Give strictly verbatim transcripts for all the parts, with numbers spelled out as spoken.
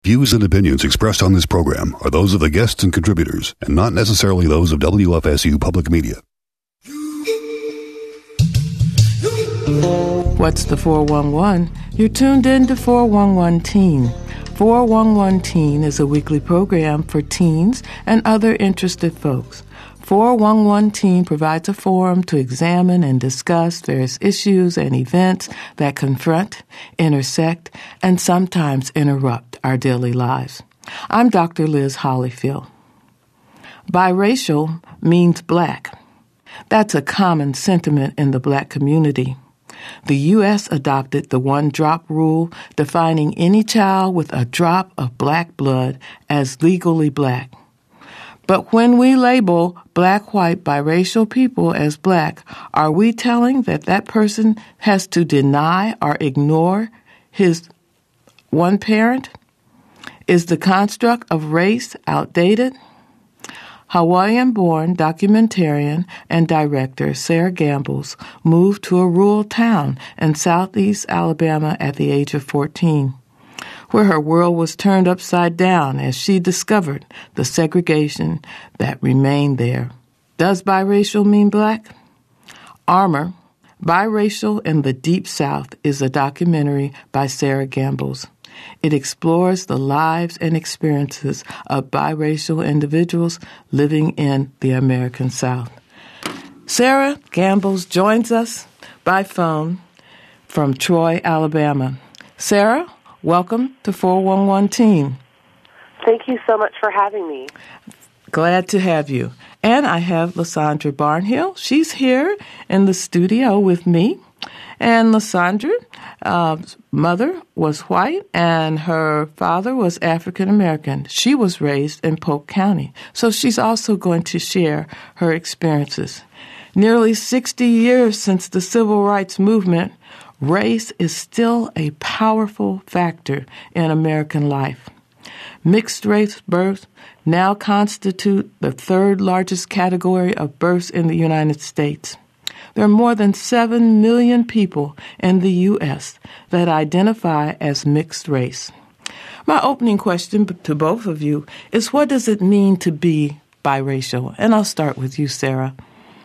Views and opinions expressed on this program are those of the guests and contributors, and not necessarily those of W F S U Public Media. What's the four one one? You're tuned in to four one one Teen. four one one Teen is a weekly program for teens and other interested folks. four one one Teen provides a forum to examine and discuss various issues and events that confront, intersect, and sometimes interrupt our daily lives. I'm Doctor Liz Hollyfield. Biracial means black. That's a common sentiment in the black community. The U S adopted the one-drop rule, defining any child with a drop of black blood as legally black. But when we label black, white, biracial people as black, are we telling that that person has to deny or ignore his one parent? Is the construct of race outdated? Hawaiian-born documentarian and director Sera Gambles moved to a rural town in southeast Alabama at the age of fourteen, where her world was turned upside down as she discovered the segregation that remained there. Does biracial mean black? Armor, Biracial in the Deep South is a documentary by Sera Gambles. It explores the lives and experiences of biracial individuals living in the American South. Sera Gambles joins us by phone from Troy, Alabama. Sera, welcome to four one one Teen. Thank you so much for having me. Glad to have you. And I have Lysandra Barnhill. She's here in the studio with me. And Lysandra, uh, mother was white and her father was African American. She was raised in Polk County, so she's also going to share her experiences. Nearly sixty years since the Civil Rights Movement, race is still a powerful factor in American life. Mixed-race births now constitute the third largest category of births in the United States. There are more than seven million people in the U S that identify as mixed race. My opening question to both of you is, what does it mean to be biracial? And I'll start with you, Sera.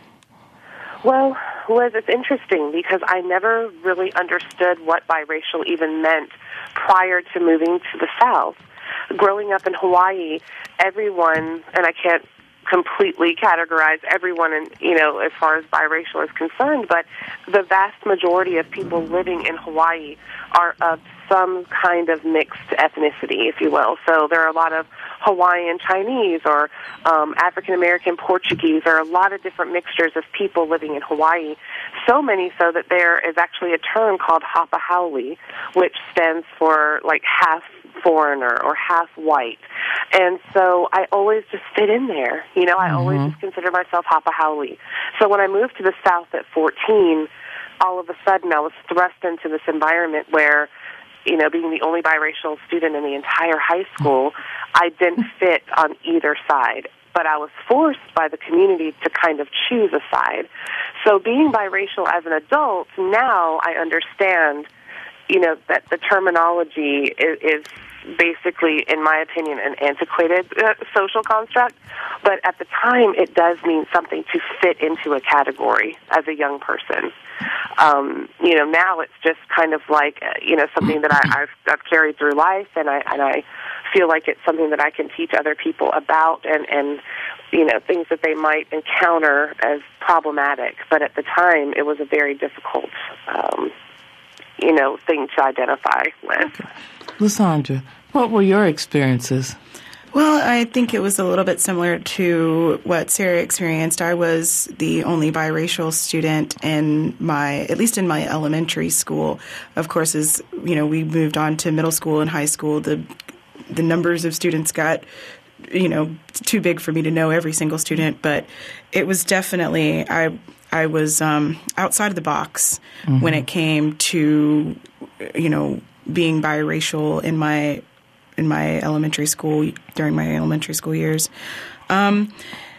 Well, Liz, it's interesting because I never really understood what biracial even meant prior to moving to the South. Growing up in Hawaii, everyone, and I can't completely categorize everyone in, you know, as far as biracial is concerned, but the vast majority of people living in Hawaii are of some kind of mixed ethnicity, if you will. So there are a lot of Hawaiian Chinese or um, African American Portuguese. There are a lot of different mixtures of people living in Hawaii, so many so that there is actually a term called Hapa Haole, which stands for like half foreigner or half white. And so I always just fit in there. You know, I mm-hmm. always just consider myself Hapa Haole. So when I moved to the South at fourteen, all of a sudden I was thrust into this environment where, you know, being the only biracial student in the entire high school, I didn't fit on either side. But I was forced by the community to kind of choose a side. So being biracial as an adult, now I understand, you know, that the terminology is, is basically, in my opinion, an antiquated uh, social construct. But at the time, it does mean something to fit into a category as a young person. Um, you know, now it's just kind of like, uh, you know, something that I, I've, I've carried through life, and I and I feel like it's something that I can teach other people about, and, and you know, things that they might encounter as problematic. But at the time, it was a very difficult um you know, thing to identify with. Lysandra, what were your experiences? Well, I think it was a little bit similar to what Sera experienced. I was the only biracial student in my, at least in my elementary school. Of course, as you know, we moved on to middle school and high school, the the numbers of students got, you know, too big for me to know every single student, but it was definitely, I I was um, outside of the box mm-hmm. when it came to, you know, being biracial in my in my elementary school, during my elementary school years. Um,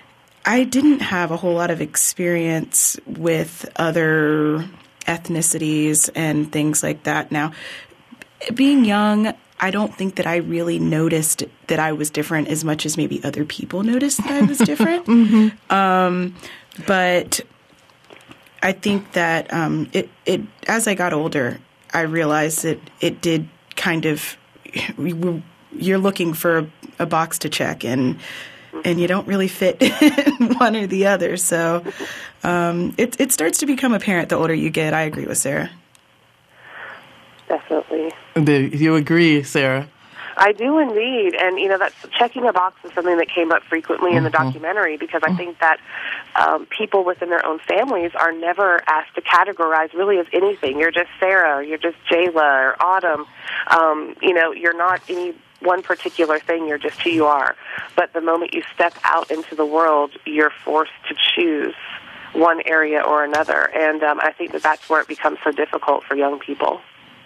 I didn't have a whole lot of experience with other ethnicities and things like that. Now, being young, I don't think that I really noticed that I was different as much as maybe other people noticed that I was different. mm-hmm. um, but I think that um, it, it as I got older, I realized that it did kind of you're looking for a, a box to check, and and you don't really fit in one or the other. So um, it it starts to become apparent the older you get. I agree with Sarah. Definitely. Do you agree, Sarah? I do indeed, and you know, that's checking a box is something that came up frequently in the Mm-hmm. documentary, because I think that um, people within their own families are never asked to categorize really as anything. You're just Sarah, or you're just Jayla, or Autumn. Um, you know, you're not any one particular thing. You're just who you are. But the moment you step out into the world, you're forced to choose one area or another, and um, I think that that's where it becomes so difficult for young people.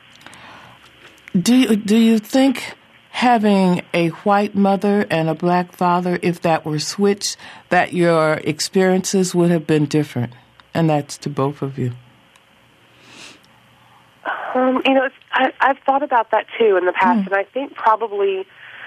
Do you, do you think having a white mother and a black father, if that were switched, that your experiences would have been different? And that's to both of you. Um, you know, it's, I, I've thought about that too in the past, mm. and I think probably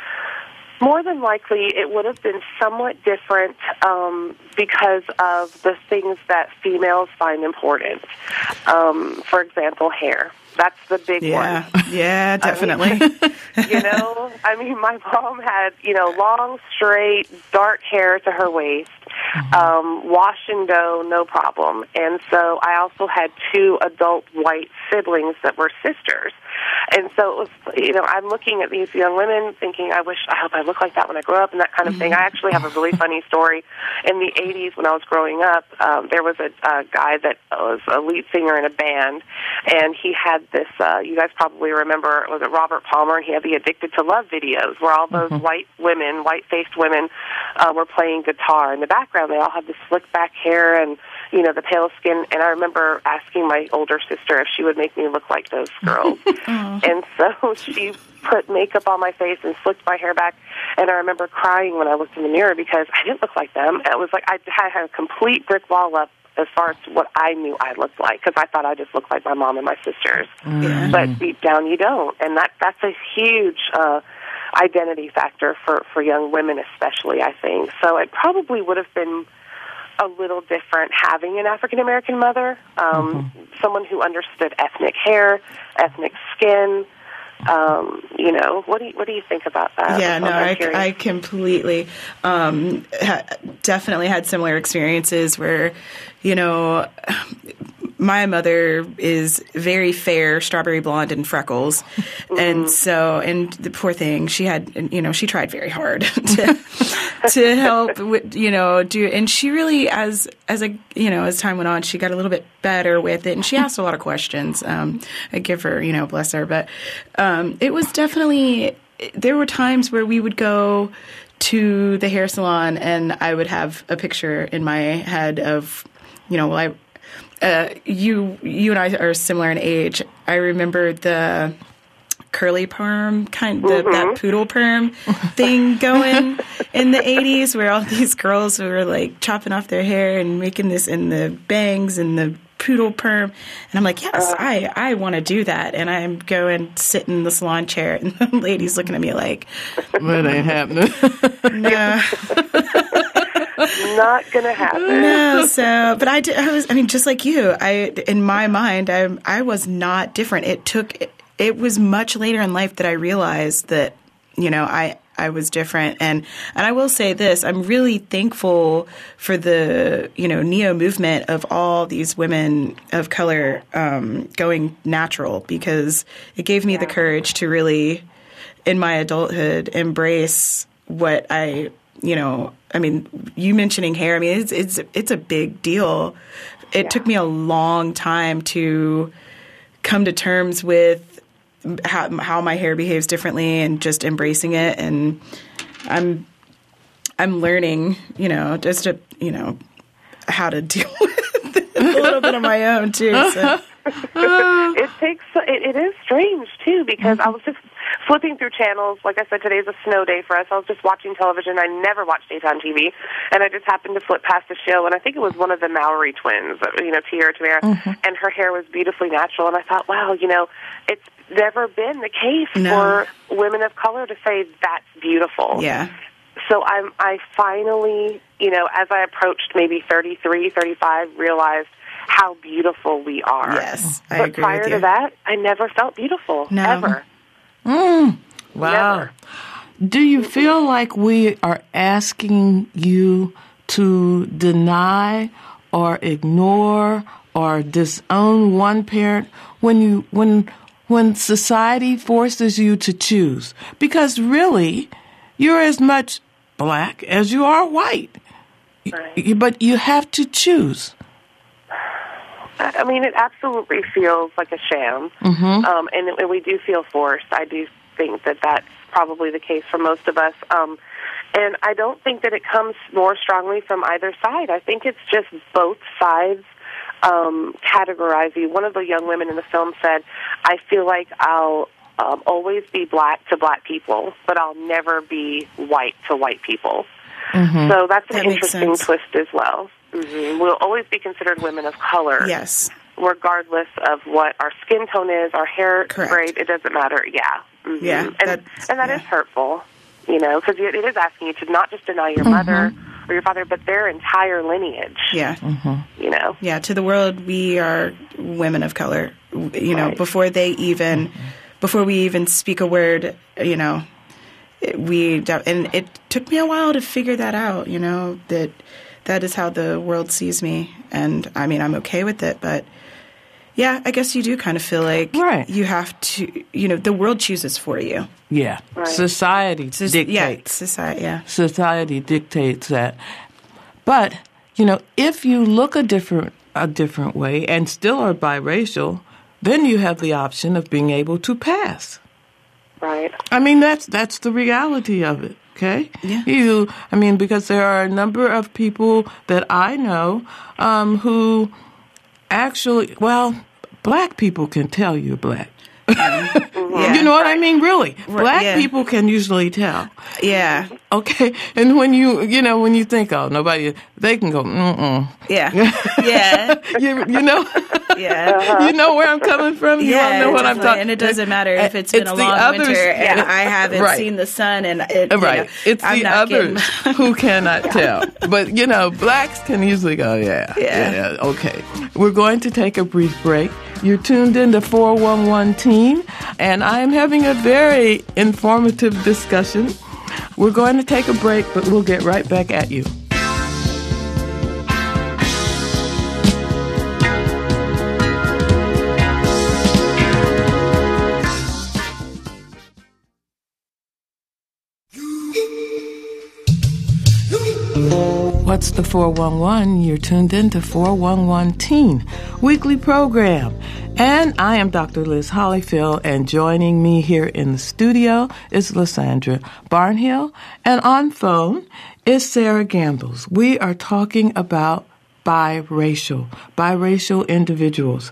more than likely it would have been somewhat different um, because of the things that females find important. Um, for example, hair. That's the big yeah. one. Yeah, definitely. I mean, you know, I mean, my mom had, you know, long, straight, dark hair to her waist, mm-hmm. um, wash and go, no problem. And so I also had two adult white siblings that were sisters. And so it was, you know, I'm looking at these young women thinking, I wish, I hope I look like that when I grow up, and that kind of thing. I actually have a really funny story. In the eighties, when I was growing up, um, there was a, a guy that was a lead singer in a band, and he had this, uh, you guys probably remember, was it Robert Palmer? And he had the Addicted to Love videos where all those mm-hmm. white women, white-faced women, uh, were playing guitar. In the background, they all had this slick back hair and, you know, the pale skin. And I remember asking my older sister if she would make me look like those girls. And so she put makeup on my face and slicked my hair back. And I remember crying when I looked in the mirror because I didn't look like them. It was like I had a complete brick wall up as far as what I knew I looked like, because I thought I just looked like my mom and my sisters. Mm-hmm. But deep down, you don't. And that that's a huge uh, identity factor for, for young women especially, I think. So it probably would have been a little different having an African-American mother, um, mm-hmm. someone who understood ethnic hair, ethnic skin. Um, you know, what do you, what do you think about that? Yeah, no, I, I completely um, ha- definitely had similar experiences where, you know, my mother is very fair, strawberry blonde and freckles. Mm-hmm. And so, and the poor thing, she had, you know, she tried very hard to, to help with, you know, do, and she really, as, as a, you know, as time went on, she got a little bit better with it, and she asked a lot of questions. Um, I give her, you know, bless her, but, um, it was definitely, there were times where we would go to the hair salon and I would have a picture in my head of, you know, well, I, Uh, you you and I are similar in age. I remember the curly perm, kind of mm-hmm. that poodle perm thing going in the eighties, where all these girls were like chopping off their hair and making this in the bangs and the poodle perm. And I'm like, yes, uh, I, I want to do that. And I'm going sit in the salon chair, and the lady's looking at me like, that ain't happening. No. Not gonna happen. No, so but I, did, I was I mean just like you, I in my mind I I was not different. It took it, it was much later in life that I realized that, you know, I I was different. And and I will say this, I'm really thankful for the, you know, neo movement of all these women of color um, going natural, because it gave me yeah. the courage to really in my adulthood embrace what I, you know, I mean, you mentioning hair, I mean, it's it's it's a big deal. It yeah. took me a long time to come to terms with how, how my hair behaves differently and just embracing it. And I'm I'm learning, you know, just to, you know, how to deal with it a little bit of my own too. So. It takes it, it is strange too, because mm-hmm. I was just flipping through channels. Like I said, today's a snow day for us. I was just watching television. I never watch daytime T V, and I just happened to flip past a show, and I think it was one of the Maori twins, you know, Tiara Tamara, mm-hmm. and her hair was beautifully natural, and I thought, wow, you know, it's never been the case no. for women of color to say that's beautiful. Yeah. So I'm, I finally, you know, as I approached maybe thirty-three, thirty-five, realized how beautiful we are. Yes, I but agree prior with you. to that, I never felt beautiful, no. ever. Mm, wow. Never. Do you feel like we are asking you to deny or ignore or disown one parent when you when when society forces you to choose? Because really, you're as much black as you are white. Right. But you have to choose. I mean, it absolutely feels like a sham, mm-hmm. um, and, and we do feel forced. I do think that that's probably the case for most of us, um, and I don't think that it comes more strongly from either side. I think it's just both sides um, categorize you. One of the young women in the film said, I feel like I'll um, always be black to black people, but I'll never be white to white people. Mm-hmm. So that's an that interesting twist as well. Mm-hmm. We'll always be considered women of color. Yes. Regardless of what our skin tone is, our hair Correct. braid, it doesn't matter. Yeah. Mm-hmm. Yeah. And, that's, and that yeah. is hurtful, you know, because it is asking you to not just deny your mm-hmm. mother or your father, but their entire lineage. Yeah. Mm-hmm. You know? Yeah, to the world, we are women of color. You know, right. before they even, mm-hmm. before we even speak a word, you know, we, and it took me a while to figure that out, you know, that that is how the world sees me. And I mean, I'm okay with it, but yeah, I guess you do kind of feel like right. you have to, you know, the world chooses for you. Yeah. Right. Society So, dictates. Yeah, society, yeah. Society dictates that. But, you know, if you look a different a different way and still are biracial, then you have the option of being able to pass. Right. I mean, that's that's the reality of it. Okay. Yeah. You. I mean, because there are a number of people that I know um, who actually, well, black people can tell you're black. Yeah. You know what I mean? Really, black yeah. people can usually tell. Yeah. Okay, and when you, you know, when you think, oh, nobody, they can go, mm-mm. Yeah. Yeah. you, you know? Yeah. You know where I'm coming from? You yeah, all know what I'm definitely. talking. And it doesn't matter if it's been it's a the long others, winter and yeah. I haven't right. seen the sun and it, you right. know, it's I'm the not others who cannot tell. But, you know, blacks can usually go, yeah, yeah, yeah, okay. We're going to take a brief break. You're tuned into four one one Teen, and I am having a very informative discussion. We're going to take a break, but we'll get right back at you. What's the four one one? You're tuned in to four one one Teen, weekly program. And I am Doctor Liz Hollyfield, and joining me here in the studio is Lysandra Barnhill, and on phone is Sarah Gambles. We are talking about biracial, biracial individuals.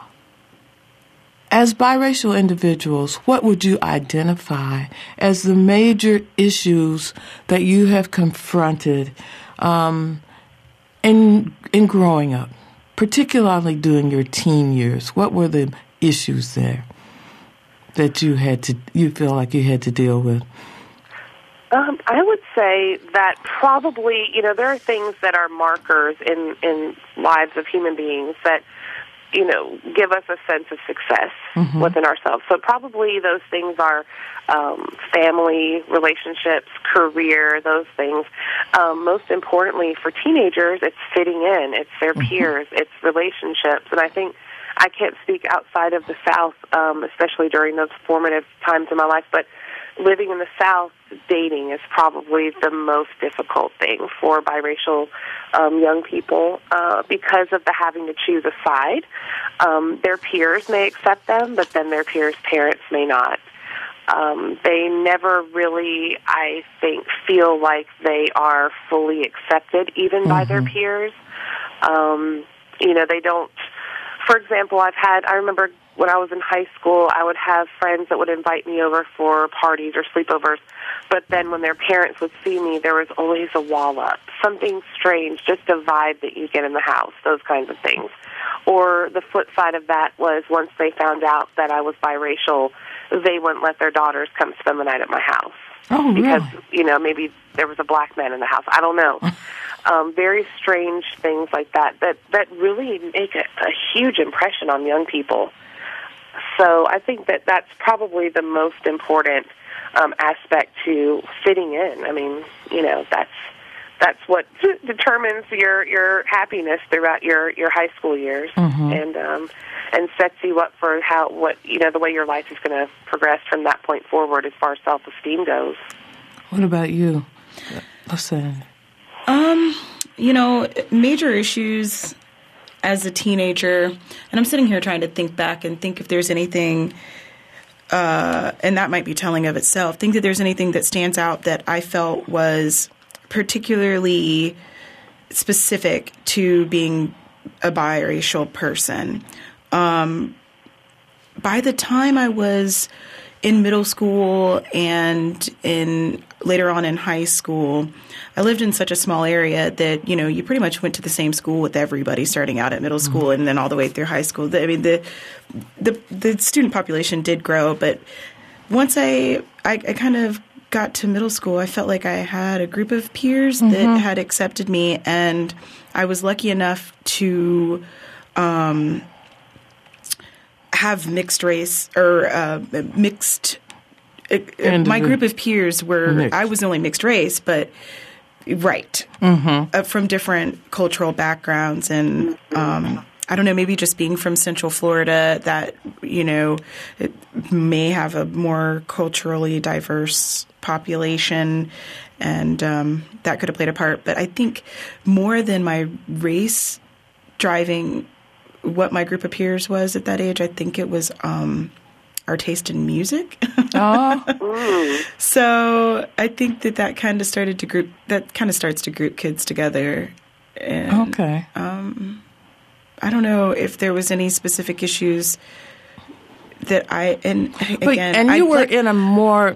As biracial individuals, what would you identify as the major issues that you have confronted um, in in growing up, particularly during your teen years? What were the issues there that you had to you feel like you had to deal with? Um, I would say that probably, you know, there are things that are markers in, in lives of human beings that, you know, give us a sense of success mm-hmm. within ourselves. So probably those things are um, family, relationships, career, those things. Um, most importantly, for teenagers, it's fitting in. It's their mm-hmm. peers. It's relationships. And I think I can't speak outside of the South, um, especially during those formative times in my life, but living in the South, dating is probably the most difficult thing for biracial um, young people uh, because of the having to choose a side. Um, their peers may accept them, but then their peers' parents may not. Um, they never really, I think, feel like they are fully accepted, even mm-hmm. by their peers. Um, you know, they don't. For example, I've had, I remember when I was in high school, I would have friends that would invite me over for parties or sleepovers. But then when their parents would see me, there was always a wall up, something strange, just a vibe that you get in the house, those kinds of things. Or the flip side of that was once they found out that I was biracial, they wouldn't let their daughters come spend the night at my house. Oh, because, really? you know, maybe there was a black man in the house. I don't know. um, very strange things like that that, that really make a, a huge impression on young people. So I think that that's probably the most important um, aspect to fitting in. I mean, you know, that's that's what determines your, your happiness throughout your, your high school years, mm-hmm. and um, and sets you up for how what you know the way your life is going to progress from that point forward as far as self-esteem goes. What about you, Listen? Um, you know, major issues as a teenager, and I'm sitting here trying to think back and think if there's anything, uh, and that might be telling of itself, think that there's anything that stands out that I felt was particularly specific to being a biracial person. Um, by the time I was in middle school and in later on in high school, I lived in such a small area that, you know, you pretty much went to the same school with everybody starting out at middle school mm-hmm. and then all the way through high school. I mean, the the, the student population did grow, but once I, I, I kind of got to middle school, I felt like I had a group of peers mm-hmm. that had accepted me, and I was lucky enough to um, have mixed race or uh, mixed. Uh, my group of peers were mixed. I was only mixed race, but right mm-hmm. uh, from different cultural backgrounds, and um, I don't know, maybe just being from Central Florida, that, you know, it may have a more culturally diverse population, and um, that could have played a part. But I think more than my race driving what my group of peers was at that age, I think it was um, our taste in music. Oh. So I think that that kind of started to group, that kind of starts to group kids together. And, okay. Um, I don't know if there was any specific issues that I, and again, but, and you I, were like, in a more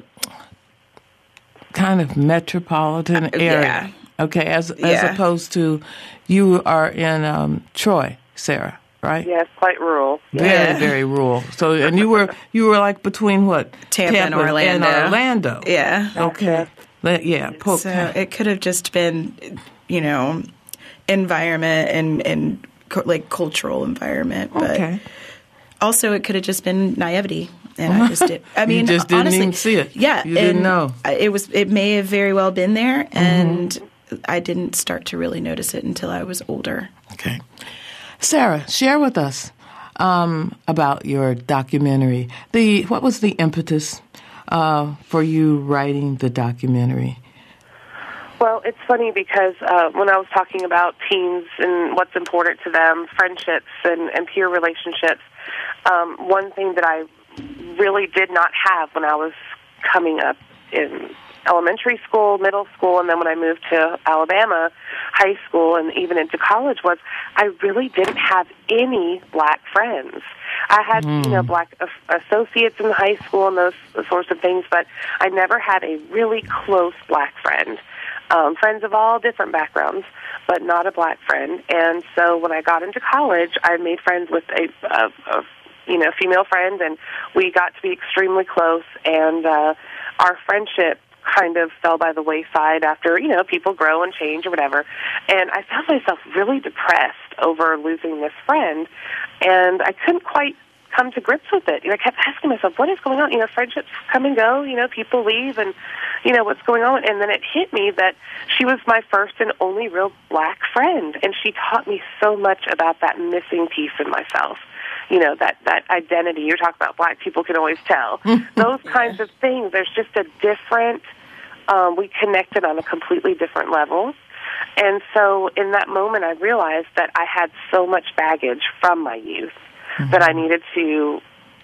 kind of metropolitan area, yeah. okay, as yeah. as opposed to you are in um, Troy, Sarah, right? Yes, quite rural. Very, yeah. very rural. So, and you were you were like between what? Tampa, Tampa and Orlando. And Orlando. Yeah. Okay. Yeah. Polk. So it could have just been, you know, environment and and like cultural environment, but okay. also it could have just been naivety. And I just did. I mean, you just didn't honestly, even see it. Yeah, you didn't know. It was. It may have very well been there, and mm-hmm. I didn't start to really notice it until I was older. Okay, Sarah, share with us um, about your documentary. The what was the impetus uh, for you writing the documentary? Well, it's funny because uh, when I was talking about teens and what's important to them, friendships and, and peer relationships, um, one thing that I really did not have when I was coming up in elementary school, middle school, and then when I moved to Alabama, high school, and even into college was I really didn't have any black friends. I had, mm. you know, black associates in high school and those sorts of things, but I never had a really close black friend. Um, friends of all different backgrounds, but not a black friend. And so when I got into college, I made friends with a, a, a you know, female friend, and we got to be extremely close, and uh, our friendship kind of fell by the wayside after, you know, people grow and change or whatever. And I found myself really depressed over losing this friend, and I couldn't quite come to grips with it. You know, I kept asking myself, what is going on? You know, friendships come and go, you know, people leave, and, you know, what's going on? And then it hit me that she was my first and only real black friend, and she taught me so much about that missing piece in myself. You know, that, that identity. You're talking about black people can always tell. Those kinds of things. There's just a different, um, we connected on a completely different level. And so in that moment, I realized that I had so much baggage from my youth mm-hmm. that I needed to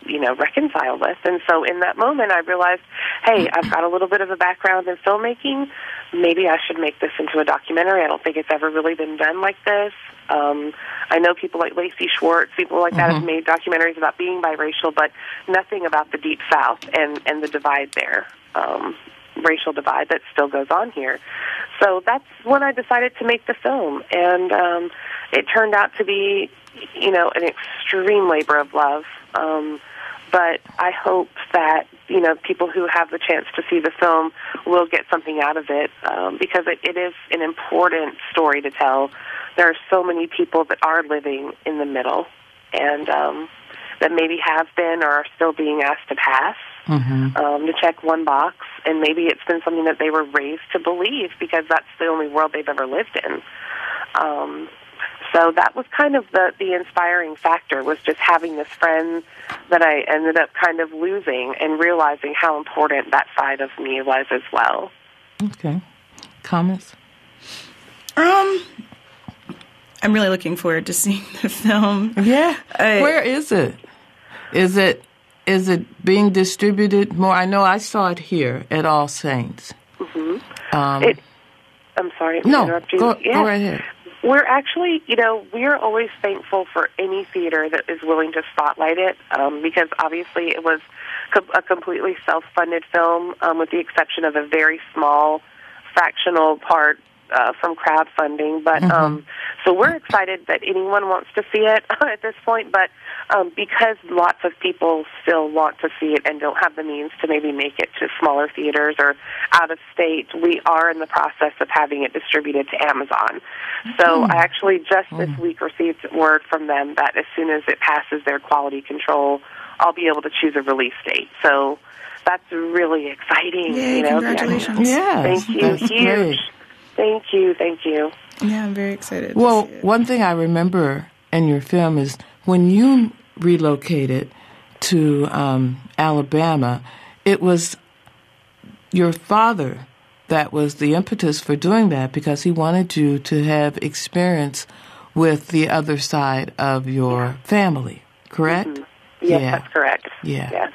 you know, reconcile with. And so in that moment, I realized, hey, I've got a little bit of a background in filmmaking. Maybe I should make this into a documentary. I don't think it's ever really been done like this. Um, I know people like Lacey Schwartz, people like that, mm-hmm. have made documentaries about being biracial, but nothing about the Deep South and, and the divide there, um, racial divide that still goes on here. So that's when I decided to make the film. And um, it turned out to be, you know, an extreme labor of love. Um, but I hope that, you know, people who have the chance to see the film will get something out of it, um, because it, it is an important story to tell. There are so many people that are living in the middle and um, that maybe have been or are still being asked to pass, mm-hmm. um, to check one box, and maybe it's been something that they were raised to believe because that's the only world they've ever lived in. Um So that was kind of the, the inspiring factor, was just having this friend that I ended up kind of losing and realizing how important that side of me was as well. Okay. Comments? Um, I'm really looking forward to seeing the film. Yeah. I, Where is it? Is it is it being distributed more? I know I saw it here at All Saints. Mm-hmm. Um, it, I'm sorry. No, interrupt you. go, yeah. go right ahead. We're actually, you know, we're always thankful for any theater that is willing to spotlight it, um, because obviously it was co- a completely self-funded film, um, with the exception of a very small fractional part uh, from crowdfunding. But mm-hmm. um, so we're excited that anyone wants to see it at this point. But um, because lots of people still want to see it and don't have the means to maybe make it to smaller theaters or out of state, we are in the process of having it distributed to Amazon. So mm. I actually just this mm. week received word from them that as soon as it passes their quality control, I'll be able to choose a release date. So that's really exciting. Yay, you know? congratulations. Yeah, thank you. That's Huge. great. Thank you. Thank you. Yeah, I'm very excited. Well, to see it. one thing I remember in your film is when you relocated to um, Alabama, it was your father that was the impetus for doing that, because he wanted you to have experience with the other side of your yeah. family, correct? Mm-hmm. Yes, yeah. that's correct. Yeah. Yes.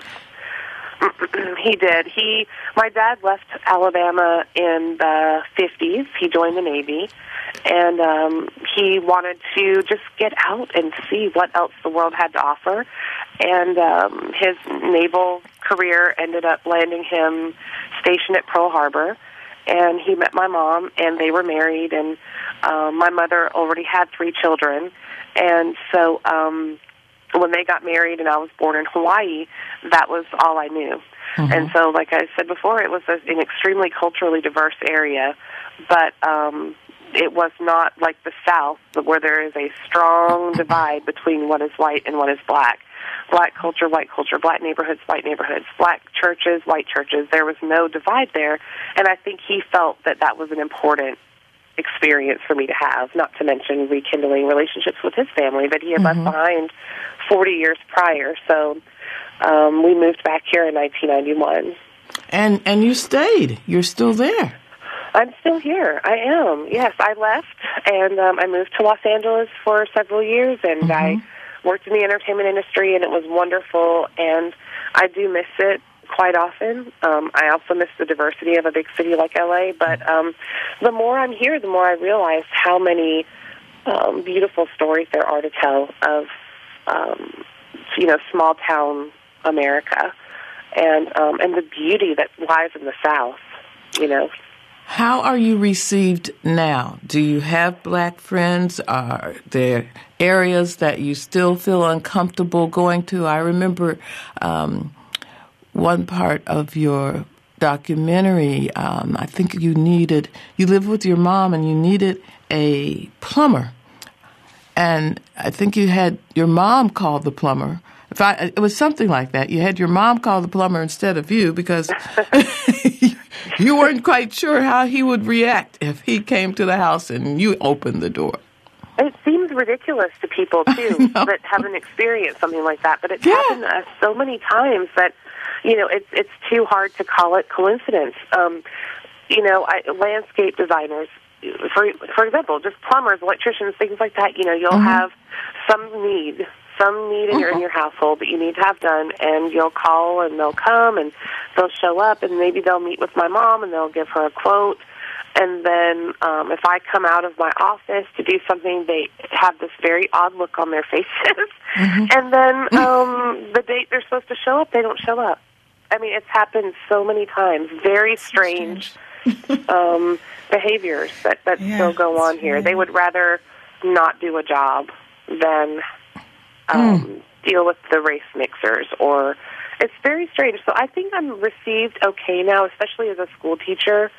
He did. He, my dad left Alabama in the fifties. He joined the Navy, and um, he wanted to just get out and see what else the world had to offer. And um, his naval career ended up landing him stationed at Pearl Harbor. And he met my mom, and they were married, and um, my mother already had three children. And so um, when they got married and I was born in Hawaii, that was all I knew. Mm-hmm. And so, like I said before, it was a, an extremely culturally diverse area, but um, it was not like the South, where there is a strong divide between what is white and what is black. Black culture, white culture, black neighborhoods, white neighborhoods, black churches, white churches. There was no divide there, and I think he felt that that was an important experience for me to have, not to mention rekindling relationships with his family that he had mm-hmm. left behind forty years prior. So um, we moved back here in nineteen ninety-one. And and you stayed. You're still there. I'm still here. I am. Yes, I left, and um, I moved to Los Angeles for several years, and mm-hmm. I worked in the entertainment industry, and it was wonderful, and I do miss it quite often. Um, I also miss the diversity of a big city like L A, but um, the more I'm here, the more I realize how many um, beautiful stories there are to tell of, um, you know, small-town America, and um, and the beauty that lies in the South, you know. How are you received now? Do you have black friends? Are there areas that you still feel uncomfortable going to? I remember um, one part of your documentary, um, I think you needed, you lived with your mom and you needed a plumber. And I think you had your mom call the plumber. If I, it was something like that. You had your mom call the plumber instead of you because you weren't quite sure how he would react if he came to the house and you opened the door. It seems ridiculous to people, too, that haven't experienced something like that. But it's yeah. happened to us so many times that, you know, it's it's too hard to call it coincidence. Um, you know, I, landscape designers, for for example, just plumbers, electricians, things like that, you know, you'll mm-hmm. have some need some need in your in your household that you need to have done, and you'll call and they'll come and they'll show up, and maybe they'll meet with my mom and they'll give her a quote. And then um, if I come out of my office to do something, they have this very odd look on their faces. Mm-hmm. And then um, the date they're supposed to show up, they don't show up. I mean, it's happened so many times. Very strange um, behaviors that, that yeah, still go on here. Right. They would rather not do a job than um, mm. deal with the race mixers. Or it's very strange. So I think I'm received okay now, especially as a school teacher.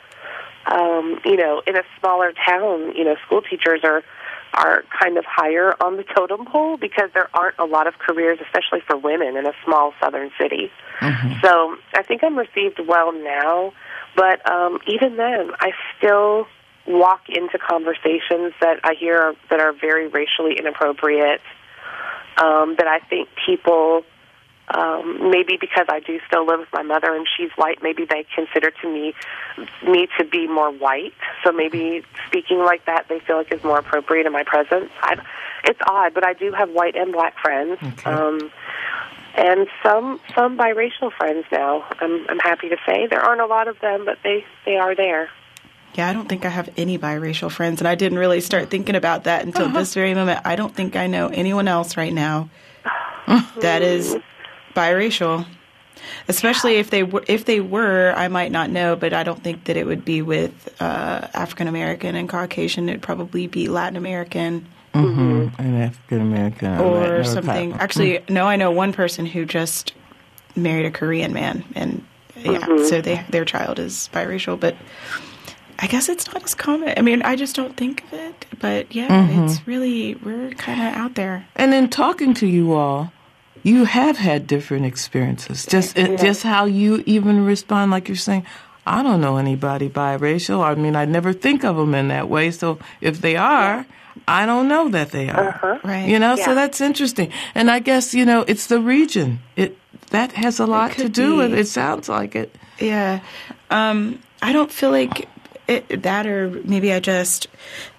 Um, you know, in a smaller town, you know, school teachers are are kind of higher on the totem pole because there aren't a lot of careers, especially for women, in a small southern city. Mm-hmm. So I think I'm received well now, but um, even then, I still walk into conversations that I hear are, that are very racially inappropriate, um, that I think people... Um, maybe because I do still live with my mother and she's white, maybe they consider to me me to be more white. So maybe speaking like that they feel like is more appropriate in my presence. I, it's odd, but I do have white and black friends, okay. um, and some some biracial friends now. I'm, I'm happy to say there aren't a lot of them, but they, they are there. Yeah, I don't think I have any biracial friends, and I didn't really start thinking about that until uh-huh. this very moment. I don't think I know anyone else right now that is biracial, especially if they were, if they were, I might not know, but I don't think that it would be with uh, African American and Caucasian. It'd probably be Latin American, mm-hmm. and African American, or something. Actually, no, I know one person who just married a Korean man, and yeah, mm-hmm. so they their child is biracial, but I guess it's not as common. I mean, I just don't think of it, but yeah, mm-hmm. it's really, we're kind of out there. And in talking to you all, you have had different experiences. Just yeah. just how you even respond, like you're saying, I don't know anybody biracial. I mean, I never think of them in that way. So if they are, I don't know that they are. Uh-huh. Right. You know, yeah. so that's interesting. And I guess, you know, it's the region. It that has a lot to do be. with it. It sounds like it. Yeah. Um, I don't feel like it, that, or maybe I just...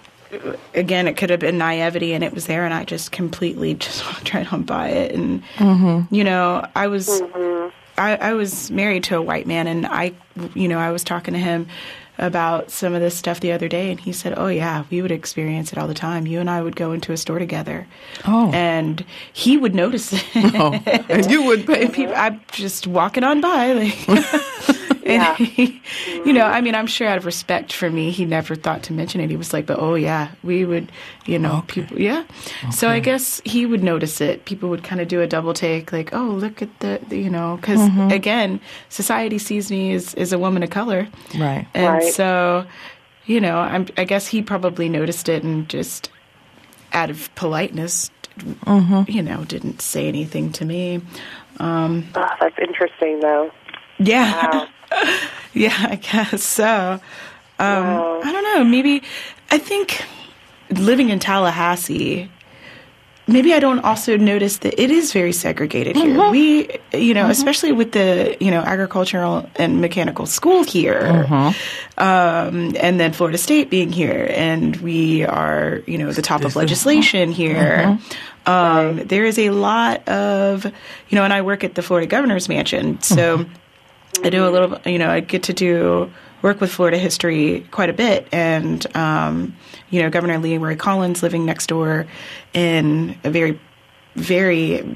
Again, it could have been naivety, and it was there, and I just completely just walked right on by it. And mm-hmm. you know, I was mm-hmm. I, I was married to a white man, and I, you know, I was talking to him about some of this stuff the other day, and he said, "Oh yeah, we would experience it all the time. You and I would go into a store together, oh, and he would notice it, oh. and you would pay." People, I'm just walking on by, like. And yeah. he, you know, I mean, I'm sure out of respect for me, he never thought to mention it. He was like, but oh, yeah, we would, you know, okay. people, yeah. Okay. So I guess he would notice it. People would kind of do a double take, like, oh, look at the, the you know, because, mm-hmm. again, society sees me as, as a woman of color. Right. And right. so, you know, I'm, I guess he probably noticed it and just out of politeness, mm-hmm. you know, didn't say anything to me. Um, oh, that's interesting, though. Yeah. Wow. Yeah, I guess so. Um, wow. I don't know. Maybe I think living in Tallahassee, maybe I don't also notice that it is very segregated here. Mm-hmm. We, you know, mm-hmm. especially with the, you know, agricultural and mechanical school here, mm-hmm. um, and then Florida State being here, and we are, you know, the top of legislation here. Mm-hmm. Um, right. There is a lot of, you know, and I work at the Florida Governor's Mansion, so... Mm-hmm. I do a little, you know, I get to do work with Florida history quite a bit. And, um, you know, Governor Leroy Collins living next door in a very, very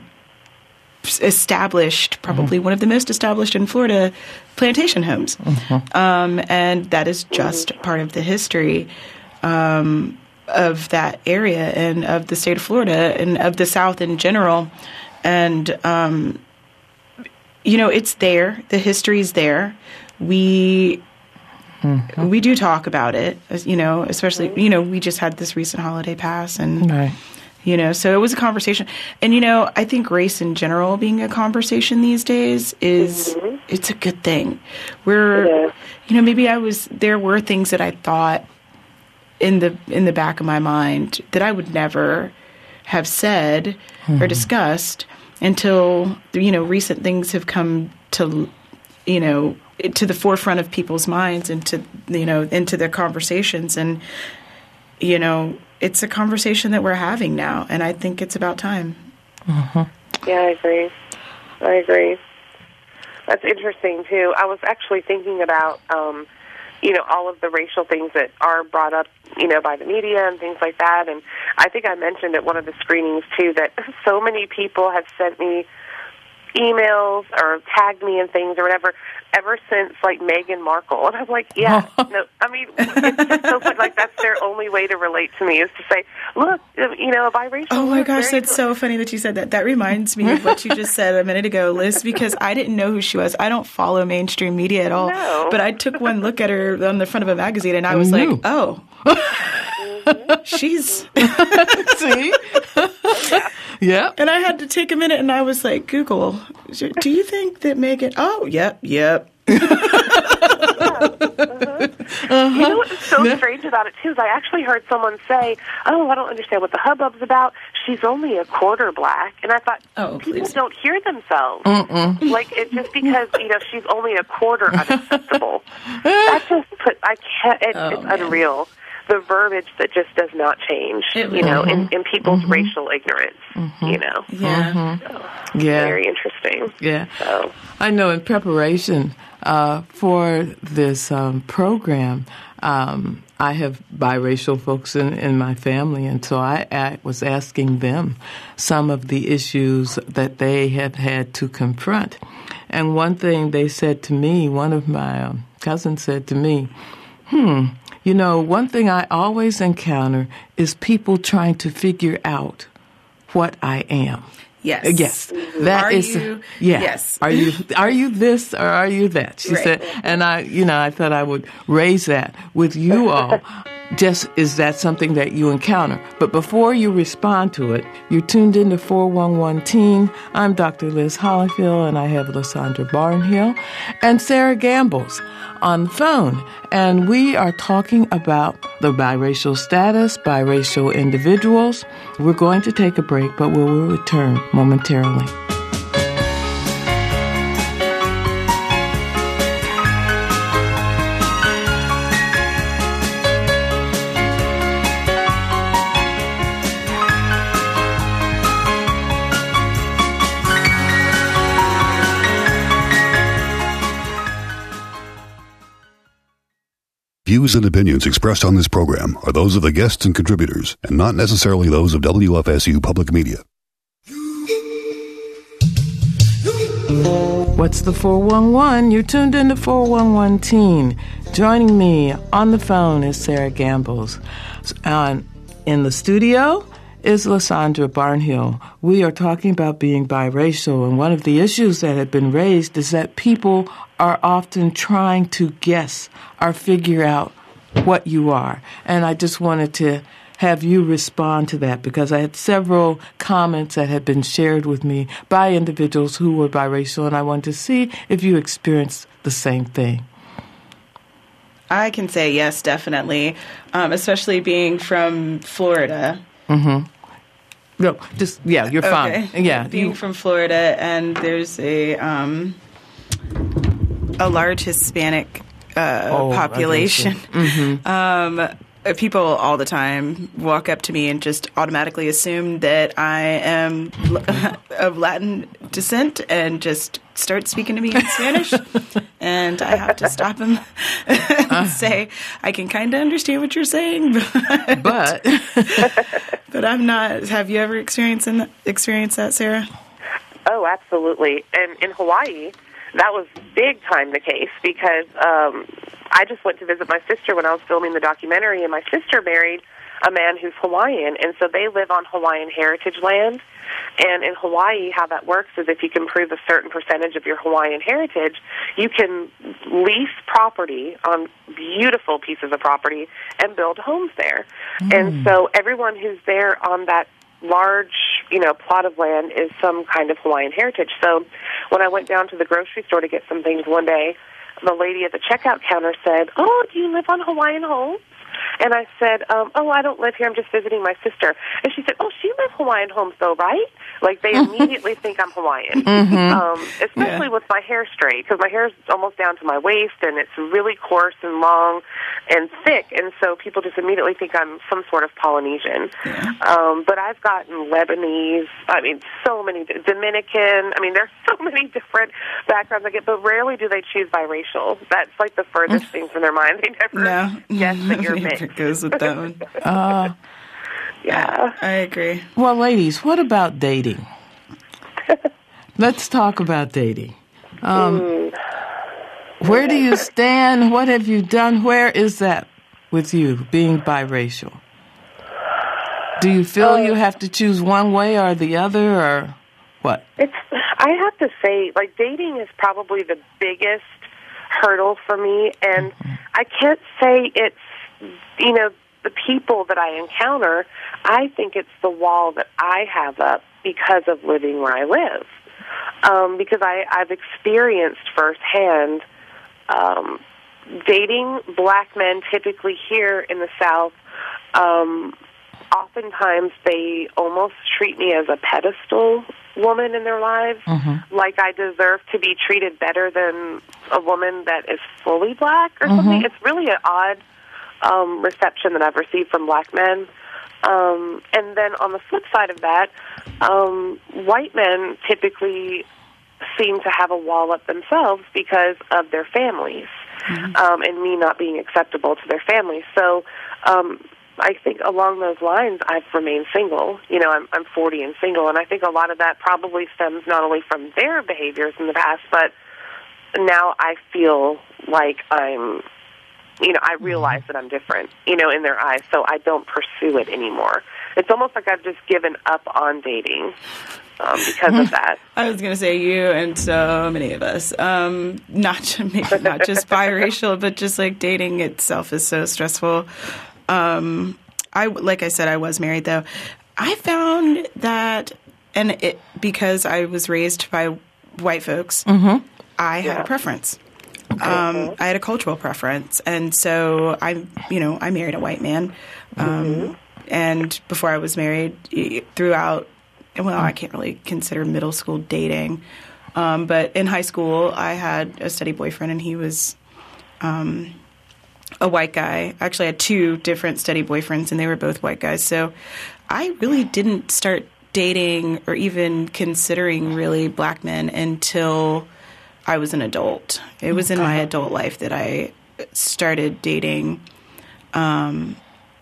established, probably mm-hmm. one of the most established in Florida, plantation homes. Mm-hmm. Um, and that is just part of the history um, of that area and of the state of Florida and of the South in general. And, um you know, it's there. The history's there. We mm-hmm. we do talk about it, you know, especially, you know, we just had this recent holiday pass and, right. you know, so it was a conversation. And, you know, I think race in general being a conversation these days is, mm-hmm. it's a good thing. We're, yeah. you know, maybe I was, there were things that I thought in the, in the back of my mind that I would never have said mm-hmm. or discussed until, you know, recent things have come to, you know, to the forefront of people's minds and to, you know, into their conversations. And, you know, it's a conversation that we're having now. And I think it's about time. Mm-hmm. Yeah, I agree. I agree. That's interesting, too. I was actually thinking about, um, you know, all of the racial things that are brought up, you know, by the media and things like that. And I think I mentioned at one of the screenings, too, that so many people have sent me emails or tagged me in things or whatever ever since, like, Meghan Markle. And I'm like, yeah, no, I mean, it's just so funny. Like, that's their only way to relate to me is to say, look, you know, a biracial. Oh, my gosh, that's cool. So funny that you said that. That reminds me of what you just said a minute ago, Liz, because I didn't know who she was. I don't follow mainstream media at all. No. But I took one look at her on the front of a magazine, and I was like, oh. She's see, yeah, and I had to take a minute, and I was like, Google, do you think that Meghan? Oh, yep, yep. Yeah. Uh-huh. Uh-huh. You know what's so yeah. strange about it too is I actually heard someone say, "Oh, I don't understand what the hubbub's about. She's only a quarter black," and I thought, oh, people please. don't hear themselves. Mm-mm. Like it's just because you know she's only a quarter unacceptable. That just put I can't. It, oh, it's man. unreal. The verbiage that just does not change, it, you know, mm-hmm. in, in people's mm-hmm. racial ignorance, mm-hmm. you know. Yeah. Mm-hmm. So, yeah. Very interesting. Yeah. So. I know in preparation uh, for this um, program, um, I have biracial folks in, in my family, and so I, I was asking them some of the issues that they had had to confront. And one thing they said to me, one of my um, cousins said to me, hmm, you know, one thing I always encounter is people trying to figure out what I am. Yes. Yes. That are is. You, yeah. Yes. Are you are you this or are you that? She right. said, and I, you know, I thought I would raise that with you all. Just is that something that you encounter? But before you respond to it, you're tuned into four one one Teen. I'm Doctor Liz Hollifield, and I have Lysandra Barnhill and Sarah Gambles on the phone. And we are talking about the biracial status, biracial individuals. We're going to take a break, but we will return momentarily. Views and opinions expressed on this program are those of the guests and contributors, and not necessarily those of W F S U Public Media. What's the four one one? You're tuned into four one one Teen. Joining me on the phone is Sarah Gambles. And in the studio is Lysandra Barnhill. We are talking about being biracial, and one of the issues that have been raised is that people are often trying to guess or figure out what you are. And I just wanted to have you respond to that because I had several comments that had been shared with me by individuals who were biracial, and I wanted to see if you experienced the same thing. I can say yes, definitely, um, especially being from Florida. Mm-hmm. No, just, yeah, you're fine. Okay. Yeah. Being you, from Florida, and there's a um, a large Hispanic uh, oh, population. Mm-hmm. Um, people all the time walk up to me and just automatically assume that I am of Latin descent and just start speaking to me in Spanish. And I have to stop them and uh, say, I can kind of understand what you're saying, but but, but I'm not. Have you ever experienced that, experienced that, Sarah? Oh, absolutely. And in Hawaii, that was big time the case because um, I just went to visit my sister when I was filming the documentary, and my sister married a man who's Hawaiian, and so they live on Hawaiian heritage land. And in Hawaii, how that works is if you can prove a certain percentage of your Hawaiian heritage, you can lease property on beautiful pieces of property and build homes there. Mm. And so everyone who's there on that large, you know, plot of land is some kind of Hawaiian heritage. So when I went down to the grocery store to get some things one day, the lady at the checkout counter said, "Oh, do you live on Hawaiian homes?" And I said, um, "Oh, I don't live here. I'm just visiting my sister." And she said, "Oh, she lives Hawaiian homes, though, right?" Like, they immediately think I'm Hawaiian, mm-hmm. um, especially yeah. with my hair straight, because my hair is almost down to my waist, and it's really coarse and long. and thick, and so people just immediately think I'm some sort of Polynesian. Yeah. Um, but I've gotten Lebanese, I mean, so many, Dominican, I mean, there's so many different backgrounds I get, but rarely do they choose biracial. That's like the furthest thing from their mind. They never No. guess that you're Never mixed. goes with that one. Uh, Yeah. I agree. well, ladies, what about dating? Let's talk about dating. Um, Mm. Where do you stand? What have you done? Where is that with you, being biracial? Do you feel you have to choose one way or the other, or what? It's, I have to say, like, dating is probably the biggest hurdle for me, and I can't say it's, you know, the people that I encounter. I think it's the wall that I have up because of living where I live. Um, because I, I've experienced firsthand um, dating black men, typically here in the South. Um, oftentimes they almost treat me as a pedestal woman in their lives, Mm-hmm. like I deserve to be treated better than a woman that is fully black or something. It's really an odd um, reception that I've received from black men. Um, and then on the flip side of that, um, white men typically seem to have a wall up themselves because of their families, mm-hmm. um, and me not being acceptable to their families. So um, I think along those lines, I've remained single. You know, I'm, I'm forty and single, and I think a lot of that probably stems not only from their behaviors in the past, but now I feel like I'm, you know, I realize that I'm different, you know, in their eyes, so I don't pursue it anymore. It's almost like I've just given up on dating um, because of that. I was going to say you and so many of us, um, not maybe not just biracial, but just like dating itself is so stressful. Um, I like I said, I was married though. I found that, and it because I was raised by white folks, mm-hmm. I had Yeah. a preference. Um, I had a cultural preference, and so I, you know, I married a white man. Um, mm-hmm. And before I was married, throughout, well, I can't really consider middle school dating, um, but in high school, I had a steady boyfriend, and he was um, a white guy. Actually, I had two different steady boyfriends, and they were both white guys. So I really didn't start dating or even considering really black men until I was an adult. It was in my adult life that I started dating um,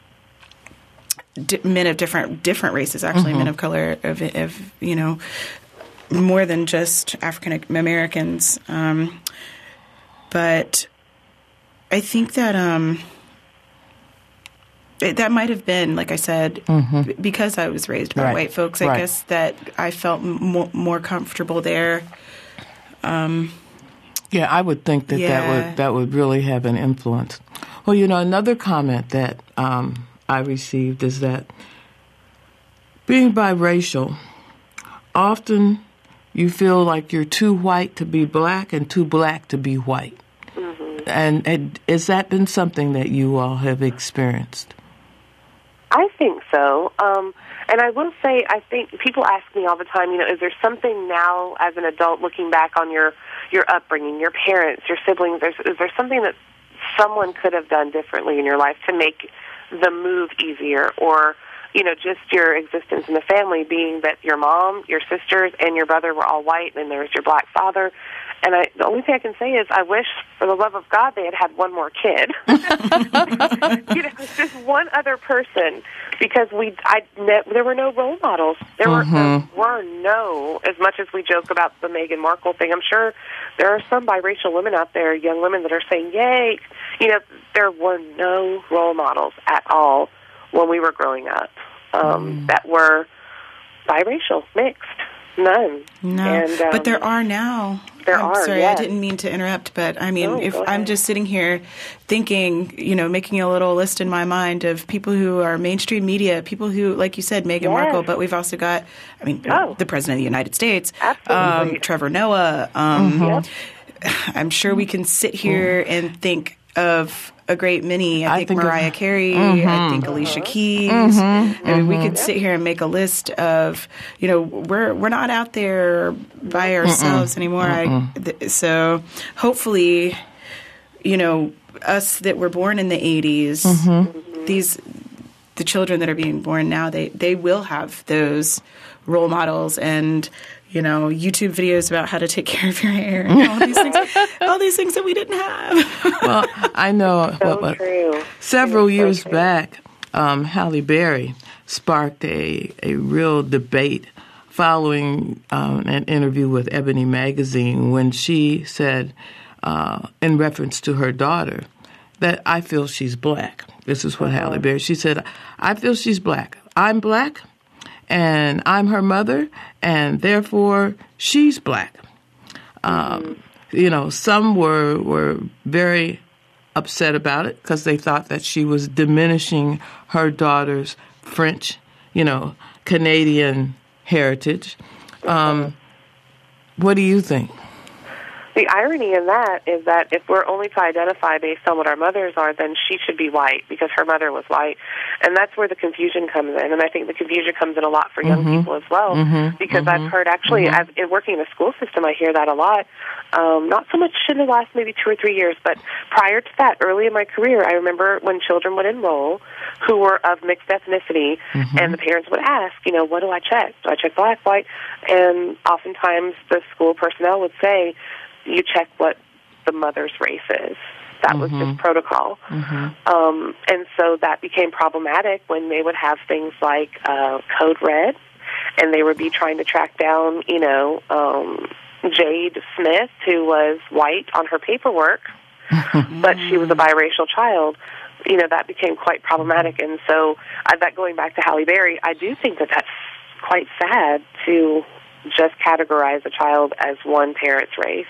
d- men of different different races, actually, mm-hmm. men of color, of, of, you know, more than just African Americans. Um, but I think that um, it, that might have been, like I said, mm-hmm. b- because I was raised by right. white folks, I right. guess that I felt m- more comfortable there. Um, yeah, I would think that yeah. that would that would really have an influence. Well, you know, another comment that um, I received is that being biracial, often you feel like you're too white to be black and too black to be white. Mm-hmm. And, and has that been something that you all have experienced? I think so. Um, and I will say, I think people ask me all the time, you know, is there something now as an adult looking back on your, your upbringing, your parents, your siblings, is, is there something that someone could have done differently in your life to make the move easier, or, you know, just your existence in the family being that your mom, your sisters, and your brother were all white, and there was your black father? And I, the only thing I can say is I wish, for the love of God, they had had one more kid. You know, just one other person, because we, I, ne- there were no role models. There Mm-hmm. were, there were no, as much as we joke about the Meghan Markle thing, I'm sure there are some biracial women out there, young women, that are saying, yay. You know, there were no role models at all when we were growing up um, mm. that were biracial, mixed. None. No, and, um, but there are now. There I'm are, sorry, yes. I didn't mean to interrupt, but I mean, No, if go I'm ahead. just sitting here thinking, you know, making a little list in my mind of people who are mainstream media, people who, like you said, Meghan Yes. Markle, but we've also got, I mean, Oh. the President of the United States, Absolutely. um, Trevor Noah. Um, Mm-hmm. Yep. I'm sure we can sit here and think of a great many. I, I think, think of- Mariah Carey. Mm-hmm. I think Alicia Keys. Mm-hmm. I mean, we could sit here and make a list of, you know, we're we're not out there by ourselves anymore. I, th- so hopefully you know, us that were born in the eighties, Mm-hmm. these the children that are being born now, they, they will have those role models and, you know, YouTube videos about how to take care of your hair and all these things, all these things that we didn't have. Well, I know So what, what, true. several It is so years true. back, um, Halle Berry sparked a, a real debate following um, an interview with Ebony Magazine when she said, uh, in reference to her daughter, that I feel she's black. This is what Uh-huh. Halle Berry, she said, I feel she's black. I'm black, and I'm her mother, and therefore she's black. Um, you know, some were were very upset about it because they thought that she was diminishing her daughter's French, you know, Canadian heritage. Um, what do you think? The irony in that is that if we're only to identify based on what our mothers are, then she should be white because her mother was white. And that's where the confusion comes in. And I think the confusion comes in a lot for young Mm-hmm. people as well Mm-hmm. because Mm-hmm. I've heard actually, Mm-hmm. as in working in the school system, I hear that a lot. Um, not so much in the last maybe two or three years, but prior to that, early in my career, I remember when children would enroll who were of mixed ethnicity, Mm-hmm. and the parents would ask, you know, what do I check? Do I check black, white? And oftentimes the school personnel would say, you check what the mother's race is. That was just protocol. Um, and so that became problematic when they would have things like uh, Code Red, and they would be trying to track down, you know, um, Jade Smith, who was white on her paperwork, but she was a biracial child. You know, that became quite problematic. And so uh, that going back to Halle Berry, I do think that that's quite sad to just categorize a child as one parent's race.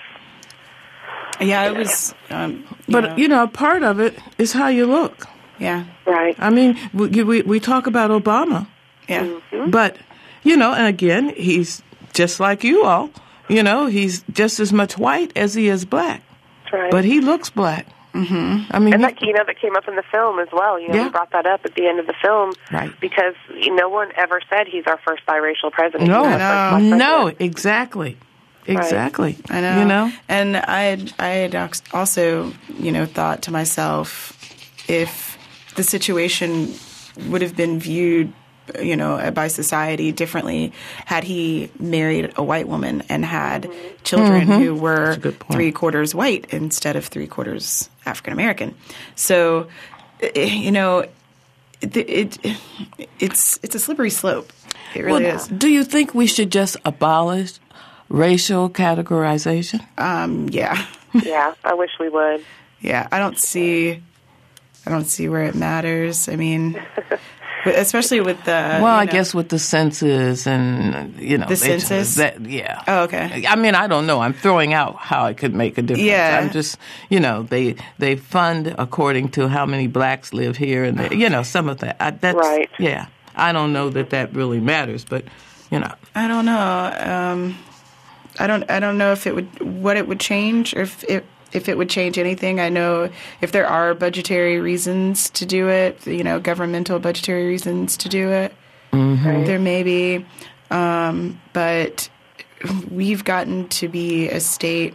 Yeah, it was. Um, you But, know, you know, part of it is how you look. yeah, Right. I mean, we, we, we talk about Obama, yeah. but, you know, and again, he's just like you all. You know, he's just as much white as he is black, That's right. but he looks black. Mm-hmm. I mean, And he- that, you know, that came up in the film as well. You know, Yeah. we brought that up at the end of the film. Right. Because no one ever said he's our first biracial president. no, He's our first black no, president. exactly, exactly. I know. You know, And I had, I had ox- also, you know, thought to myself, if the situation would have been viewed, you know, by society differently had he married a white woman and had children who were a good point. three quarters white instead of three quarters African American. So, eh, you know, it, it it's it's a slippery slope. It really Well, is. do you think we should just abolish racial categorization? Um, yeah. Yeah, I wish we would. Yeah, I don't see, I don't see where it matters. I mean, but especially with the. Well, you I know- guess with the census and, you know. The they- census? That, yeah. Oh, okay. I mean, I don't know. I'm throwing out how it could make a difference. Yeah. I'm just, you know, they they fund according to how many blacks live here and, they, you know, some of that. I, that's, Right. Yeah. I don't know that that really matters, but, you know. I don't know. Um, I don't. I don't know if it would what it would change, or if it if it would change anything. I know if there are budgetary reasons to do it, you know, governmental budgetary reasons to do it. Mm-hmm. There may be, um, but we've gotten to be a state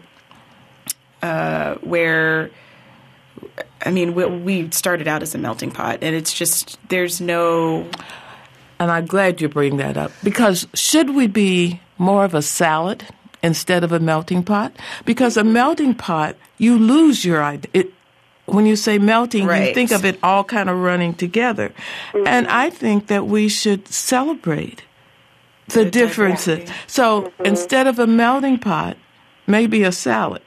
uh, where. I mean, we, we started out as a melting pot, and it's just there's no. And I'm glad you bring that up because should we be more of a salad instead of a melting pot? Because a melting pot, you lose your idea. It, when you say melting, you Right. think of it all kind of running together. And I think that we should celebrate the, The differences. diversity. So instead of a melting pot, maybe a salad.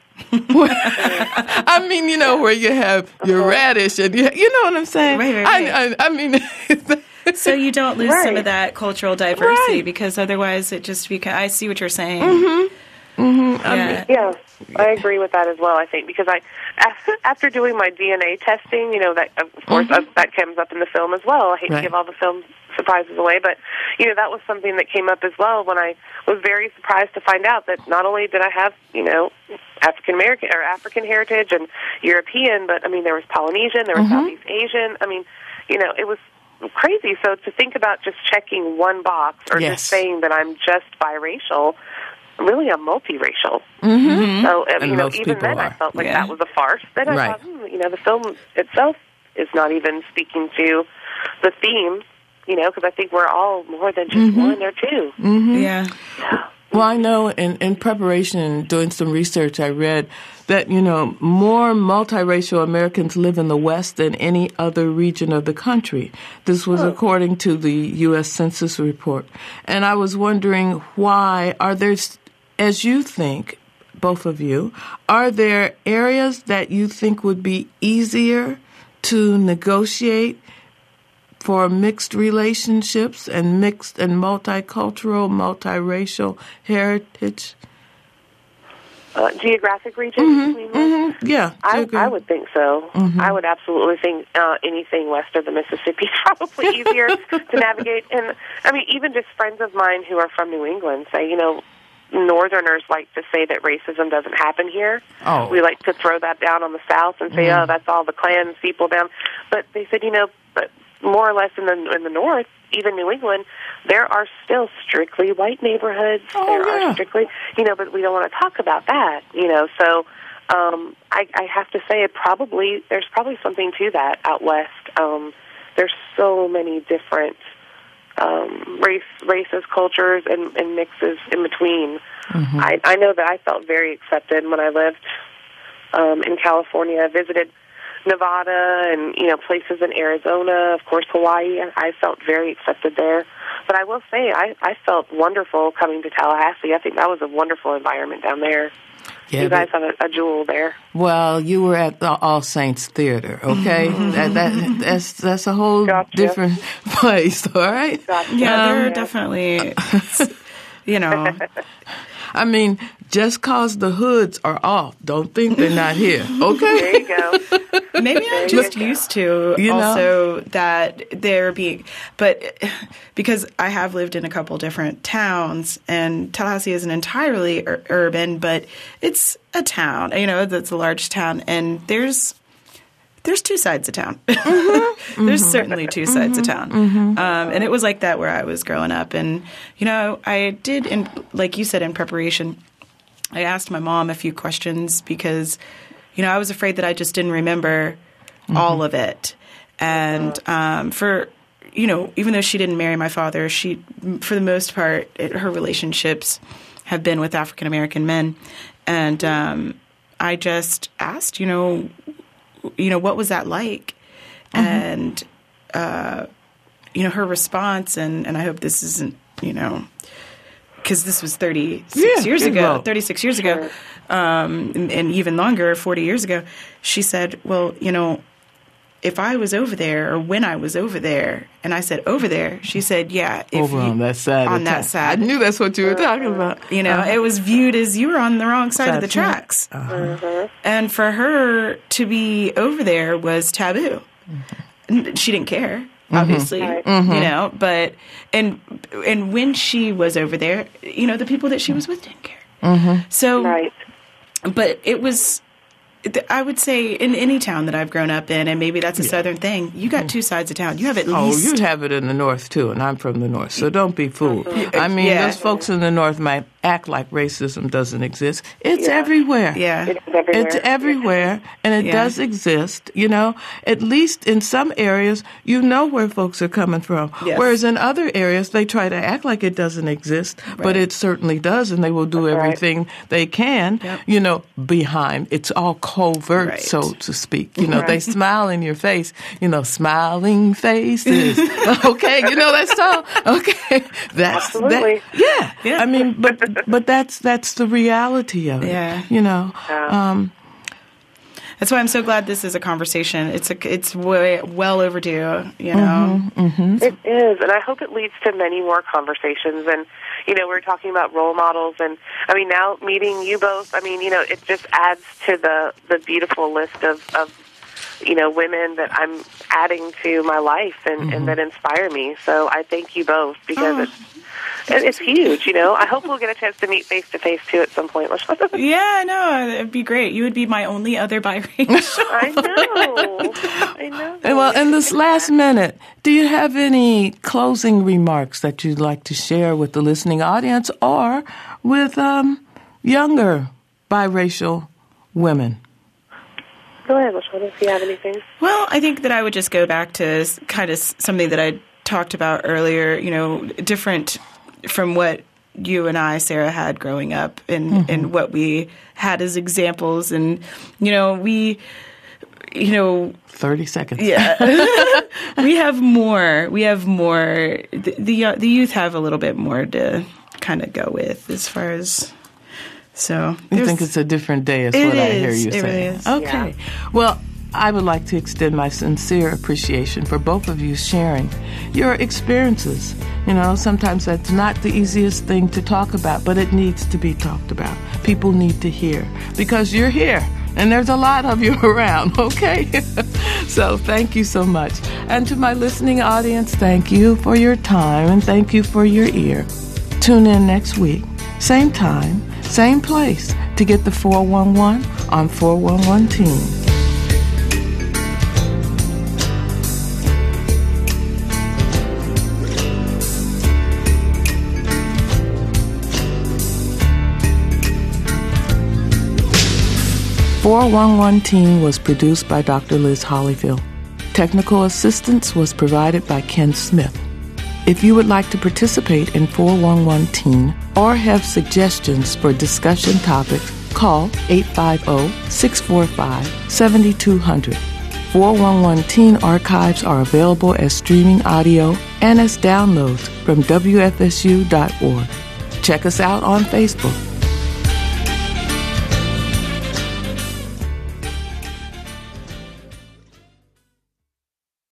I mean, you know, where you have your radish and you, you know what I'm saying? Right, right, right. I, I, I mean, So you don't lose some Right. of that cultural diversity Right. because otherwise it just becomes. I see what you're saying. Mm-hmm. Mm-hmm. Yeah. Yeah, I agree with that as well, I think, because I, after doing my D N A testing, you know, that, of course, Mm-hmm. uh, that comes up in the film as well. I hate Right. to give all the film surprises away, but, you know, that was something that came up as well when I was very surprised to find out that not only did I have, you know, African-American or African heritage and European, but, I mean, there was Polynesian, there was Mm-hmm. Southeast Asian. I mean, you know, it was crazy. So to think about just checking one box or Yes. just saying that I'm just biracial, really a multiracial. Mm-hmm. So, uh, And you know, most even people then I are. felt like Yeah. that was a farce. Then I Right. thought, hmm, you know, the film itself is not even speaking to the theme, you know, because I think we're all more than just Mm-hmm. one or 2 Yeah. Well, I know in, in preparation and doing some research, I read that, you know, more multiracial Americans live in the West than any other region of the country. This was according to the U S Census report. And I was wondering why, are there, as you think, both of you, are there areas that you think would be easier to negotiate for mixed relationships and mixed and multicultural, multiracial heritage? Uh, geographic region? you mean, Mm-hmm. Yeah. I, geogra- I would think so. Mm-hmm. I would absolutely think uh, anything west of the Mississippi is probably easier to navigate. And, I mean, even just friends of mine who are from New England say, you know, Northerners like to say that racism doesn't happen here. Oh. We like to throw that down on the South and say, Mm. oh, that's all the Klan people down. But they said, you know, but more or less in the in the North, even New England, there are still strictly white neighborhoods. Oh, there yeah. are strictly, you know, but we don't want to talk about that, you know. So um, I, I have to say, it probably there's probably something to that out west. Um, there's so many different um, race, races, cultures, and, and mixes in between. Mm-hmm. I, I know that I felt very accepted when I lived um, in California. I visited Nevada and, you know, places in Arizona, of course, Hawaii. I, I felt very accepted there. But I will say, I, I felt wonderful coming to Tallahassee. I think that was a wonderful environment down there. Yeah, you guys but- have a, a jewel there. Well, you were at the All Saints Theater, okay? that, that that's that's a whole Gotcha. different place, all right? Gotcha. Yeah, there are Um, definitely, you know, I mean, just cause the hoods are off, don't think they're not here, okay? There you go. maybe I'm just used to You know? also that there being, but because I have lived in a couple different towns, and Tallahassee isn't entirely ur- urban, but it's a town, you know, that's a large town, and there's there's two sides of town. Mm-hmm. There's certainly two sides of town. Um, and it was like that where I was growing up. And, you know, I did, in, like you said, in preparation, I asked my mom a few questions because, you know, I was afraid that I just didn't remember mm-hmm. all of it. And um, for, you know, even though she didn't marry my father, she, for the most part, it, her relationships have been with African-American men. And um, I just asked, you know, you know, what was that like? Mm-hmm. And, uh, you know, her response, and, and I hope this isn't, you know, because this was thirty-six yeah, years ago, well. thirty-six years ago, um, and, and even longer, forty years ago, she said, well, you know, if I was over there or when I was over there, and I said over there, she said, yeah. If over you, on that side. On of that town. side. I knew that's what you were talking about. You know, uh-huh. it was viewed as you were on the wrong side, side of the tracks. Uh-huh. Mm-hmm. And for her to be over there was taboo. Mm-hmm. She didn't care, obviously, Mm-hmm. you know, but, and and when she was over there, you know, the people that she was with didn't care. Mm-hmm. So, Right. But it was, I would say, in any town that I've grown up in, and maybe that's a yeah. southern thing, you got two sides of town. You have at oh, least... Oh, you have it in the north, too, and I'm from the north, so don't be fooled. I mean, yeah. those folks in the north might act like racism doesn't exist. It's yeah. everywhere. Yeah. It's everywhere. It's everywhere, and it yeah. does exist, you know. At least in some areas, you know where folks are coming from. Yes. Whereas in other areas, they try to act like it doesn't exist, right. but it certainly does, and they will do That's everything right. they can, yep. you know, behind. It's all covert, right. so to speak. You know, right. they smile in your face, you know, smiling faces. Okay, you know that song? Okay. That's Absolutely. That, yeah. yeah. I mean, but but that's that's the reality of it. Yeah. You know. Yeah. Um, That's why I'm so glad this is a conversation. It's a, it's way, well overdue, you know. Mm-hmm, mm-hmm. It is, and I hope it leads to many more conversations. And, you know, we're talking about role models, and, I mean, now meeting you both, I mean, you know, it just adds to the, the beautiful list of, of, you know, women that I'm adding to my life and, mm-hmm. and that inspire me. So I thank you both because oh. it's, It's huge, you know. I hope we'll get a chance to meet face-to-face, too, at some point. Yeah, no, it'd be great. You would be my only other biracial. I know. I know. And well, in this last minute, do you have any closing remarks that you'd like to share with the listening audience or with um, younger biracial women? Go ahead, LaShawna, if you have anything. Well, I think that I would just go back to kind of something that I talked about earlier, you know, different from what you and I, Sarah, had growing up and, mm-hmm. and what we had as examples. And, you know, we, you know... thirty seconds. Yeah. we have more. We have more. The, the, the youth have a little bit more to kind of go with as far as... So you think it's a different day is what is, I hear you it saying. Really is. Okay. Yeah. Well, I would like to extend my sincere appreciation for both of you sharing your experiences. You know, sometimes that's not the easiest thing to talk about, but it needs to be talked about. People need to hear because you're here and there's a lot of you around, okay? So thank you so much. And to my listening audience, thank you for your time and thank you for your ear. Tune in next week, same time, same place to get the four one one on four one one Team. four one one Teen was produced by Doctor Liz Hollyfield. Technical assistance was provided by Ken Smith. If you would like to participate in four one one Teen or have suggestions for discussion topics, call eight five zero, six four five, seven two zero zero. four one one Teen archives are available as streaming audio and as downloads from W F S U dot org. Check us out on Facebook.